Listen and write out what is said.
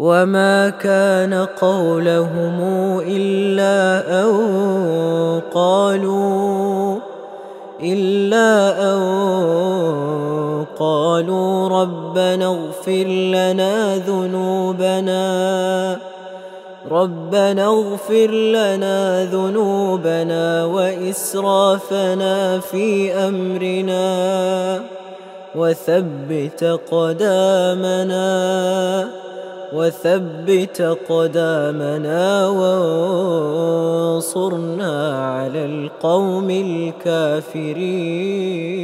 وما كان قولهم إلا أن قالوا ربنا اغفر لنا ذنوبنا وإسرافنا في أمرنا وثبت قدامنا وانصرنا على القوم الكافرين.